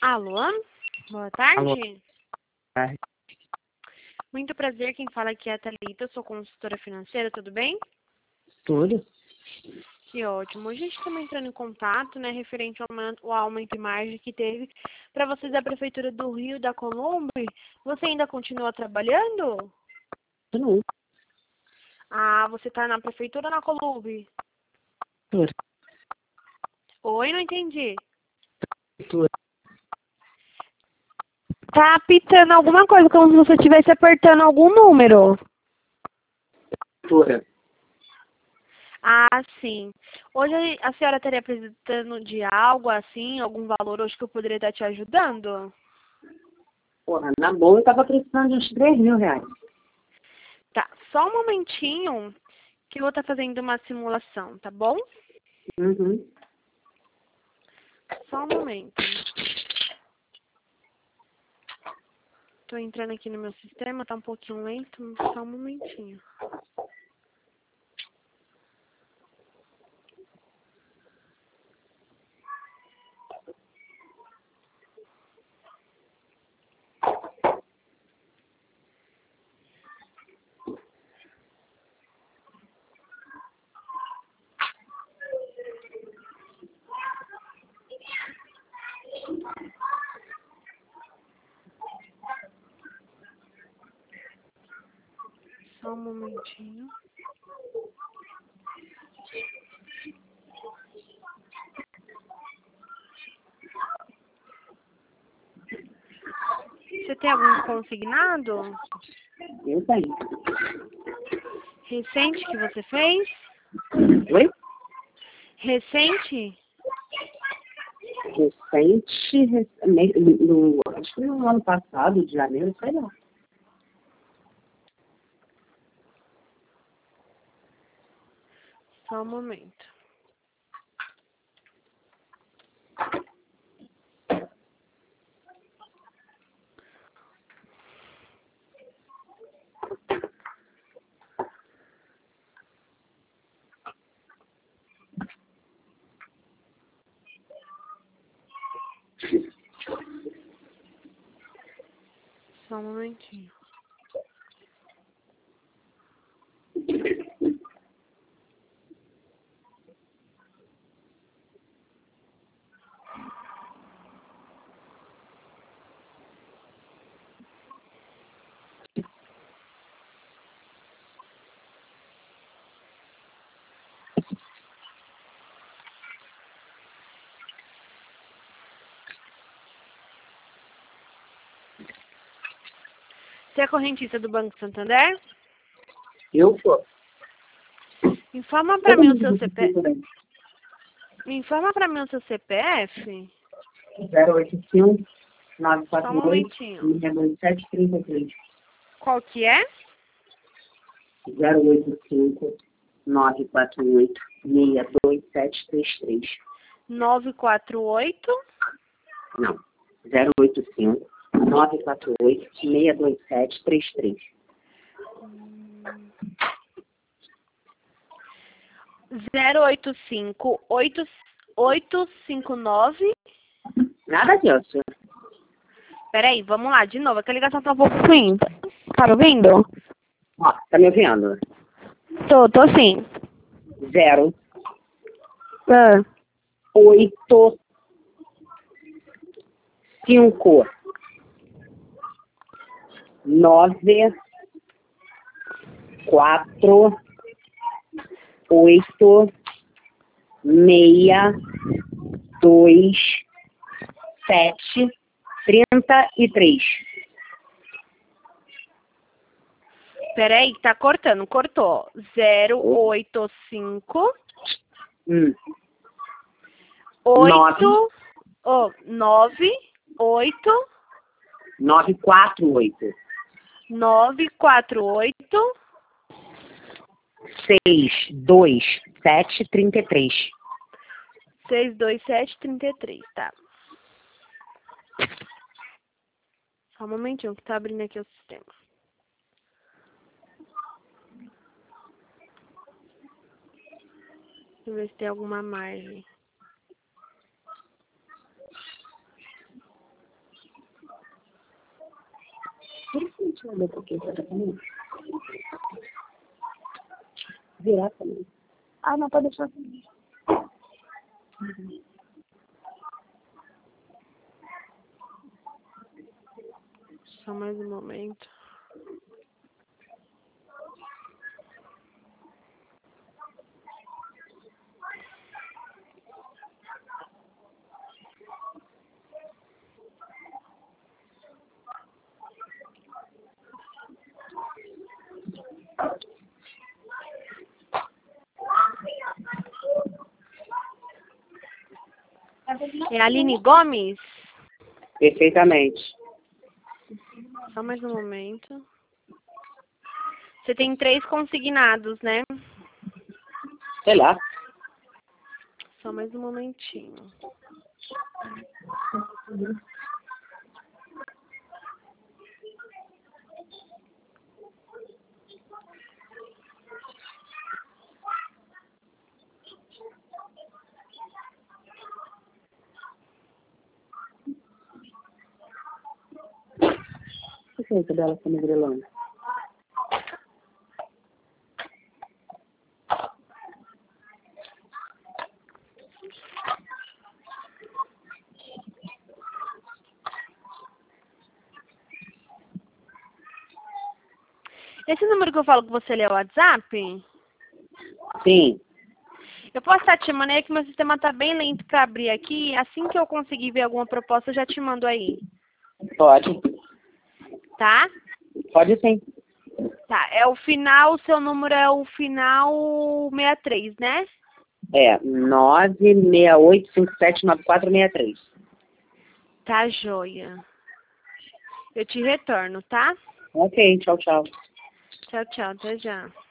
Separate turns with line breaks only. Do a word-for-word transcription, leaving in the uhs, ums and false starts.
Alô? Boa
Alô.
tarde.
Tarde.
Muito prazer, quem fala aqui é a Thalita, eu sou consultora financeira, tudo bem?
Tudo?
Que ótimo. Hoje a gente está entrando em contato, né, referente ao aumento, ao aumento de margem que teve para vocês da Prefeitura do Rio da Colombo. Você ainda continua trabalhando?
Tudo.
Ah, você está na Prefeitura ou na Colombo?
Tudo.
Oi, não entendi.
Tudo.
Tá apitando alguma coisa, como se você estivesse apertando algum número.
Tudo.
Ah, sim. Hoje a senhora estaria precisando de algo assim, algum valor hoje que eu poderia estar te ajudando?
Porra, na boa eu tava precisando de uns três mil reais.
Tá, só um momentinho que eu vou estar fazendo uma simulação, tá bom?
Uhum.
Só um momento. Tô entrando aqui no meu sistema, tá um pouquinho lento, só um momentinho. Só um momentinho. Você tem algum consignado
Eu tenho.
recente que você fez?
Oi?
Recente?
Recente, rec- me- no, acho que no ano passado, de janeiro, sei lá.
Só um momento. Só um momentinho. Você é correntista do Banco Santander?
Eu sou.
Informa pra mim o seu C P F. Informa pra mim o seu C P F.
zero oito cinco, nove
Só um
quatro oito,
momentinho.
seis dois sete, três três.
Qual que é?
zero oito cinco, nove quatro oito, seis dois sete, três três.
nove quatro oito.
Não. zero oito cinco, nove quatro oito, seis dois sete, três três.
zero oito cinco oito oito cinco nove.
Nada disso.
Peraí, vamos lá, de novo. É que a ligação tá um pouco ruim. Tá me ouvindo?
Ó, tá me ouvindo?
Tô, tô sim.
Zero,
Ah,
oito, cinco, nove, quatro, oito, meia, dois, sete, trinta e três.
peraí, tá cortando. Cortou. zero oito cinco
Hum.
oito oh, nove oito
Nove, quatro, oito.
nove quatro oito
Seis, dois, sete, trinta e três.
seis dois sete trinta e três, tá? Só um momentinho que tá abrindo aqui o sistema. Deixa eu ver se tem alguma margem.
Olha um pouquinho pra também. Virar também. Ah, não, pode deixar também. Uhum.
Só mais um momento. É a Aline Gomes?
Perfeitamente.
Só mais um momento. Você tem três consignados, né?
Sei lá.
Só mais um momentinho.
O que é isso dela tá me grilando?
Esse número que eu falo que você lê é o WhatsApp?
Sim.
Eu posso estar te mandando, é que meu sistema tá bem lento para abrir aqui. Assim que eu conseguir ver alguma proposta, eu já te mando aí.
Pode.
Tá?
Pode sim.
Tá. É o final, o seu número é o final sessenta e três, né?
É, nove seis oito cinco sete nove quatro seis três.
Tá, joia. Eu te retorno, tá?
Ok, tchau, tchau.
Tchau, tchau. Até já.